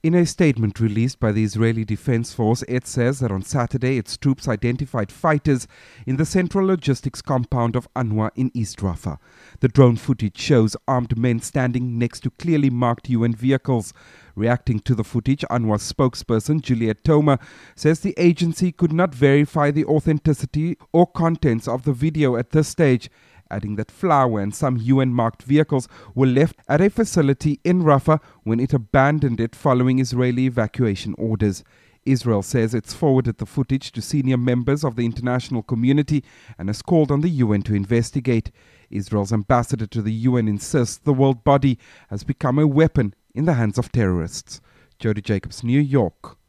In a statement released by the Israeli Defense Force, it says that on Saturday its troops identified fighters in the central logistics compound of Anwa in East Rafah. The drone footage shows armed men standing next to clearly marked UN vehicles. Reacting to the footage, Anwa's spokesperson Juliet Toma says the agency could not verify the authenticity or contents of the video at this stage, adding that flour and some UN-marked vehicles were left at a facility in Rafah when it abandoned it following Israeli evacuation orders. Israel says it's forwarded the footage to senior members of the international community and has called on the UN to investigate. Israel's ambassador to the UN insists the world body has become a weapon in the hands of terrorists. Jody Jacobs, New York.